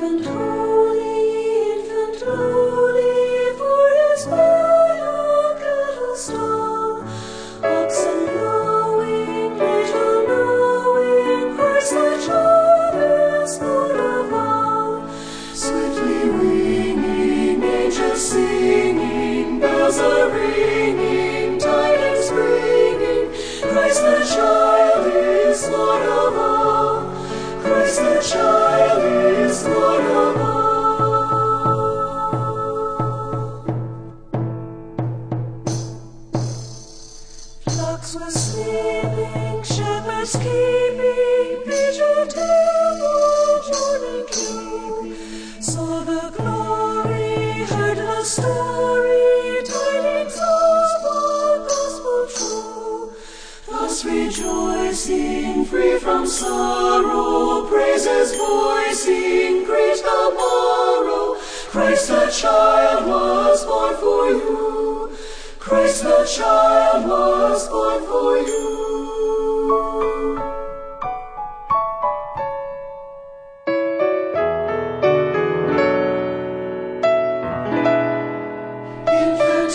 infant lowly, for his birth a cattle stall. Oxen lowing, cattle lowing, Christ the child is Lord of all. Swiftly winging, angels singing, bells are ringing, tidings bringing, Christ the child is Lord of all. Christ the child is Lord of all. Flocks were sleeping, shepherds keeping, page of temple, journey keeping, saw the glory, heard the story, tidings of the gospel true. Thus rejoicing, free from sorrow, praises voicing, great the morrow. Christ the child was born for you. Christ the child was born for you. Infant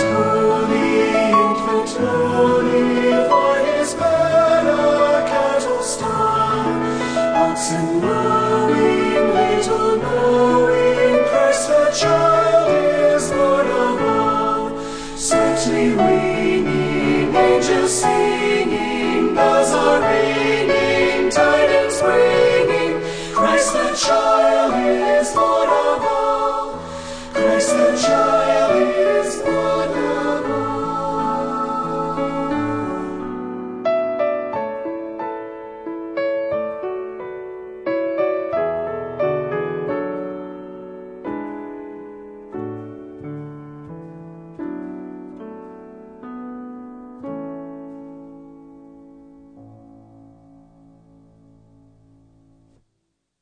lowly, for his bed a cattle stall. Oxen lowing, little knowing, Christ the child is Lord of all. Sweetly winging, angels singing, bells are ringing, tidings bringing, Christ the child is Lord of all. Christ the child